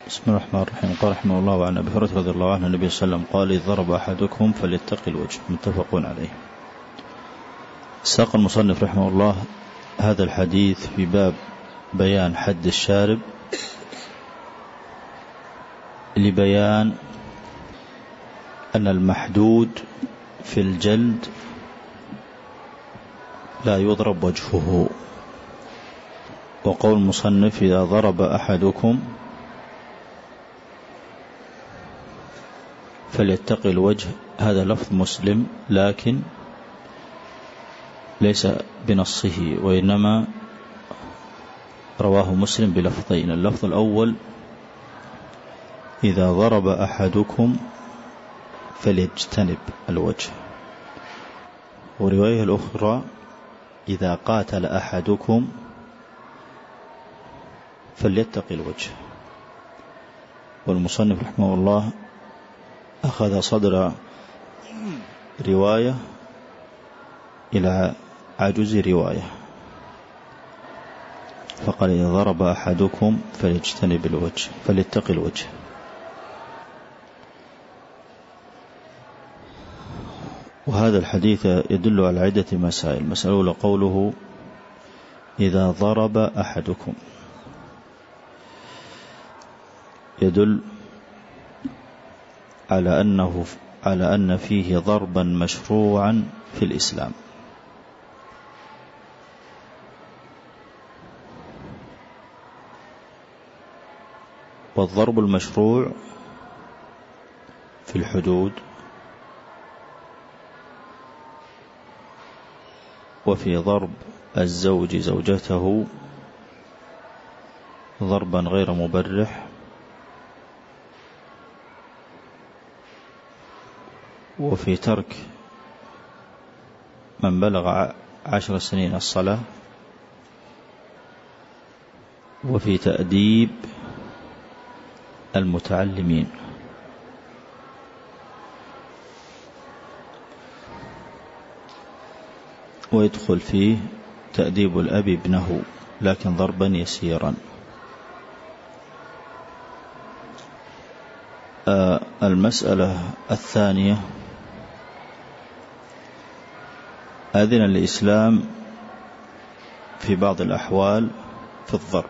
بسم الله الرحمن الرحيم. قال رحمه الله: وعن أبي هريرة رضي الله عنه النبي صلى الله عليه وسلم قال: إذا ضرب أحدكم فليتقي الوجه. متفق عليه. ساق المصنف رحمه الله هذا الحديث في باب بيان حد الشارب لبيان أن المحدود في الجلد لا يضرب وجهه. وقول المصنف: إذا ضرب أحدكم فليتقي الوجه، هذا لفظ مسلم لكن ليس بنصه، وإنما رواه مسلم بلفظين. اللفظ الأول: إذا ضرب أحدكم فليجتنب الوجه. ورواية الأخرى: إذا قاتل أحدكم فليتقي الوجه. والمصنف رحمه الله أخذ صدر رواية إلى عجز رواية، فقال: إذا ضرب أحدكم فليجتنب الوجه، فليتقي الوجه. وهذا الحديث يدل على عدة مسائل. المسألة الأولى: قوله إذا ضرب أحدكم، يدل على أن فيه ضربا مشروعا في الإسلام. والضرب المشروع في الحدود وفي ضرب الزوج زوجته ضربا غير مبرح، وفي ترك من بلغ 10 سنين الصلاة، وفي تأديب المتعلمين. ويدخل فيه تأديب الأب ابنه لكن ضربا يسيرا. المسألة الثانية: أذن الإسلام في بعض الأحوال في الضرب،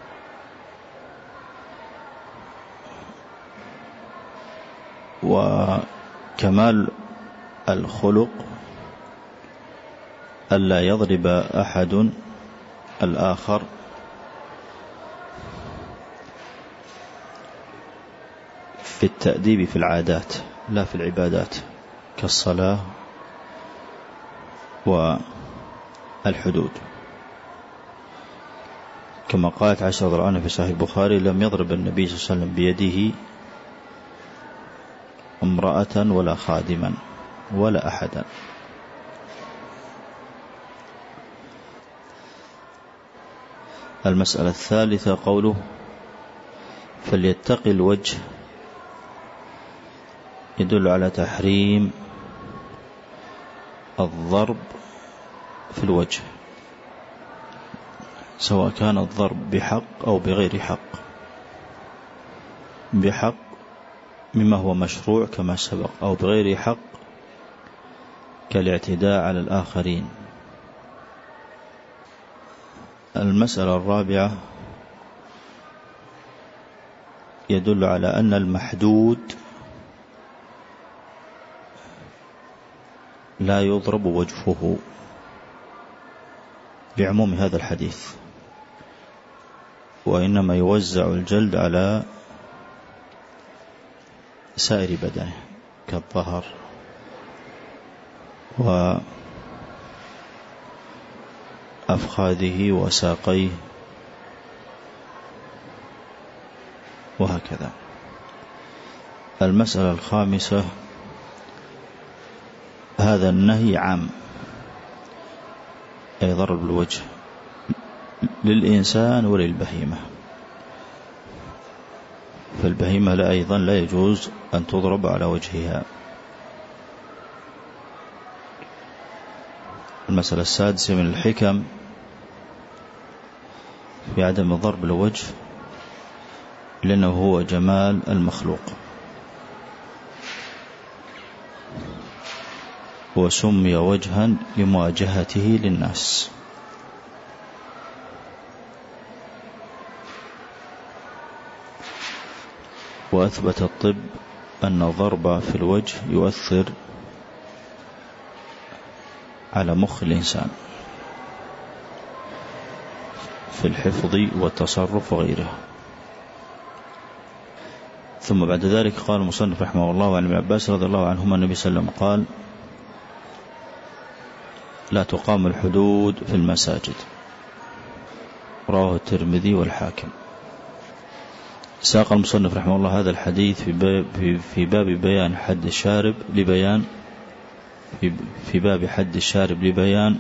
وكمال الخلق ألا يضرب أحد الآخر في التأديب في العادات لا في العبادات كالصلاة والحدود، كما قالت عائشة رضي الله عنها في صحيح البخاري: لم يضرب النبي صلى الله عليه وسلم بيده امرأة ولا خادما ولا أحدا. المسألة الثالثة: قوله فليتقي الوجه، يدل على تحريم الضرب في الوجه، سواء كان الضرب بحق أو بغير حق. بحق مما هو مشروع كما سبق، أو بغير حق كالاعتداء على الآخرين. المسألة الرابعة: يدل على أن المحدود لا يضرب وجهه بعموم هذا الحديث، وإنما يوزع الجلد على سائر بدنه كالظهر وأفخاذه وساقيه وهكذا. المسألة الخامسة: هذا النهي عام، أي ضرب الوجه للإنسان وللبهيمة، فالبهيمة لا أيضا لا يجوز أن تضرب على وجهها. المسألة السادسة: من الحكم في عدم ضرب الوجه لأنه هو جمال المخلوق، وسمي وجها لمواجهته للناس. وأثبت الطب أن الضرب في الوجه يؤثر على مخ الإنسان في الحفظ والتصرف وغيره. ثم بعد ذلك قال المصنف رحمه الله عن ابن عباس رضي الله عنهما النبي صلى الله عليه وسلم قال: لا تقام الحدود في المساجد. رواه الترمذي والحاكم. ساق المصنف رحمه الله هذا الحديث في باب بيان حد الشارب لبيان في باب حد الشارب لبيان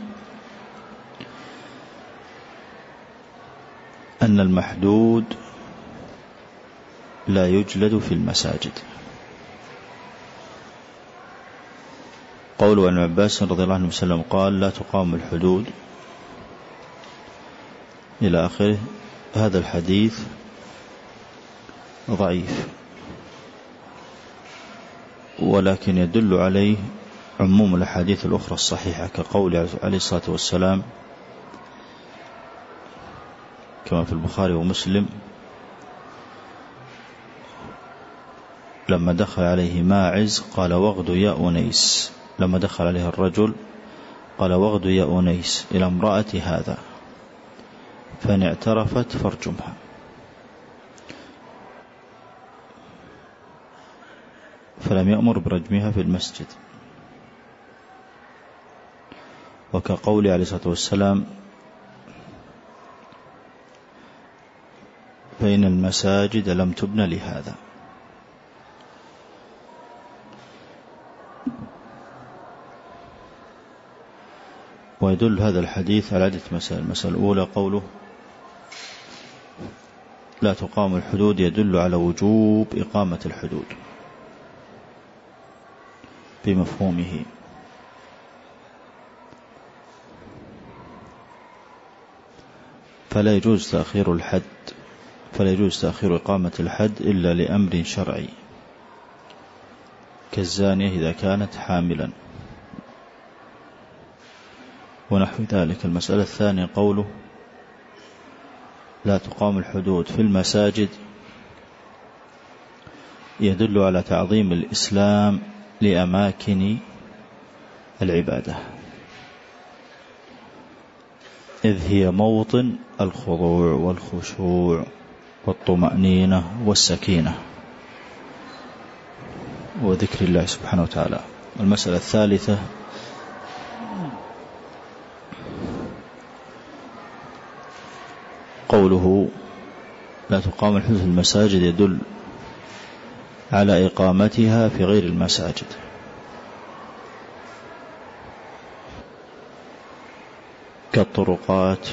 أن المحدود لا يجلد في المساجد. قوله عن عباس رضي الله عنه وسلم قال: لا تقام الحدود إلى آخره. هذا الحديث ضعيف، ولكن يدل عليه عموم الأحاديث الأخرى الصحيحة، كقول عليه الصلاة والسلام كما في البخاري ومسلم: لما دخل عليه ماعز قال: واغد يا أنيس. لما دخل عليه الرجل قال: واغد يا أنيس إلى امرأة هذا، فإن اعترفت فارجمها. فلم يأمر برجمها في المسجد. وكقول عليه الصلاة والسلام: فإن المساجد لم تبن لهذا. ويدل هذا الحديث على عدة مسائل. المسألة الأولى قوله لا تقام الحدود يدل على وجوب إقامة الحدود بمفهومه، فلا يجوز تأخير إقامة الحد إلا لأمر شرعي، كالزانية إذا كانت حاملا ونحو ذلك. المسألة الثانية قوله لا تقام الحدود في المساجد يدل على تعظيم الإسلام لأماكن العبادة، إذ هي موطن الخضوع والخشوع والطمأنينة والسكينة وذكر الله سبحانه وتعالى. المسألة الثالثة قوله لا تقام الحدود في المساجد يدل على إقامتها في غير المساجد، كالطرقات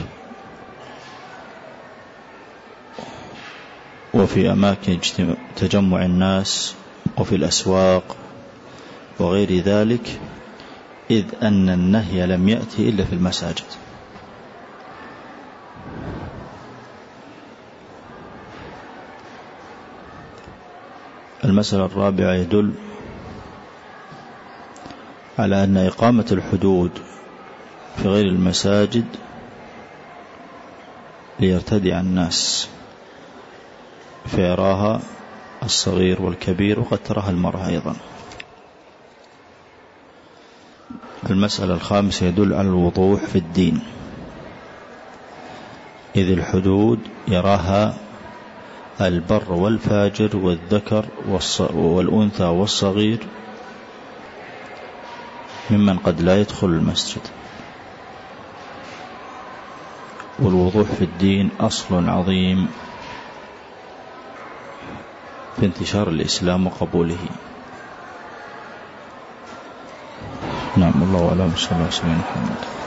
وفي أماكن تجمع الناس وفي الأسواق وغير ذلك، إذ أن النهي لم يأتي إلا في المساجد. المسألة الرابعة يدل على أن إقامة الحدود في غير المساجد ليرتدع الناس، فيراها الصغير والكبير، وقد تراها المرأة أيضا. المسألة الخامسة يدل على الوضوح في الدين، إذ الحدود يراها البر والفاجر والذكر والأنثى والصغير ممن قد لا يدخل المسجد. والوضوح في الدين أصل عظيم في انتشار الإسلام وقبوله. نعم، الله أعلم. صلى الله عليه وسلم.